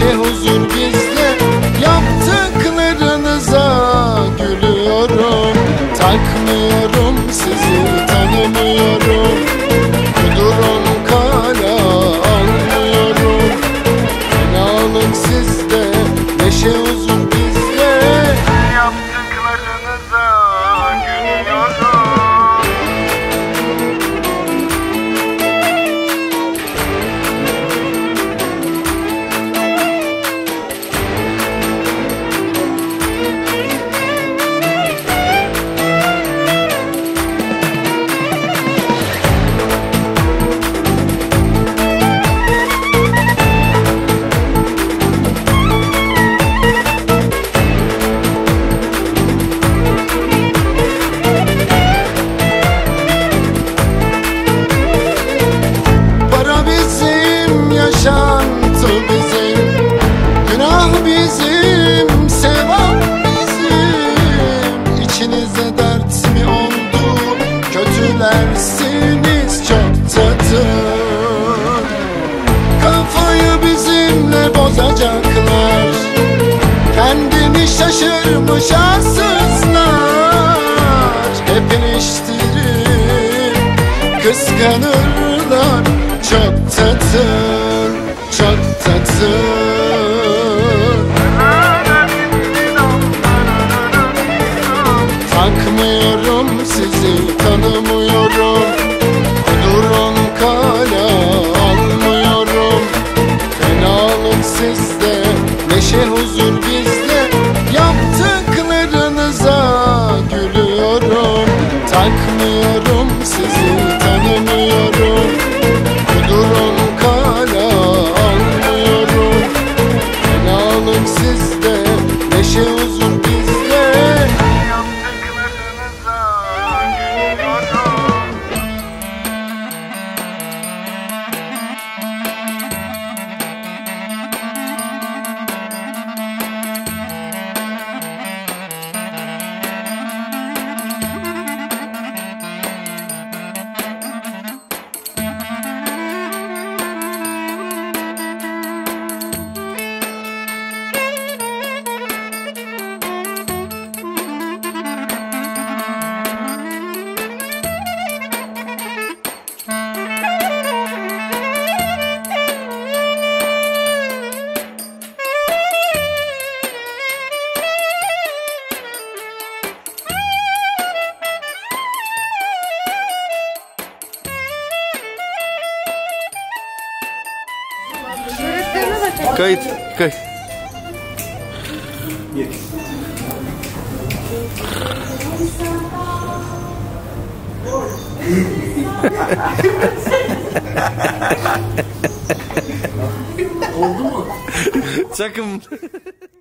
neşe huzur bizde. Yaptıklarınıza gülüyorum. Takmıyorum sizi, tanımıyorum. Kudurun kala almıyorum. Fenalık sizde, neşe huzur bizde. Yaptıklarınıza gülüyorum. Yaşantı bizim, günah bizim, sevap bizim. İçinize dert mi oldu? Kötülersiniz çok tatın. Kafayı bizimle bozacaklar. Kendini şaşırmış arsızlar. Hep eleştirir, kıskanırlar. Çok tatın, çok tatın. Takmıyorum sizi, tanımıyorum. Kudurun kala almıyorum. Fenalık sizde, neşe huzur bizde. Yaptıklarınıza gülüyorum. Takmıyorum sizi, tanımıyorum. Kudurun kala almıyorum. Fenalık sizde, neşe huzur bizde. Yaptıklarınıza gülüyorum. Kayıt, kayıt. Oldu mu? Çakım.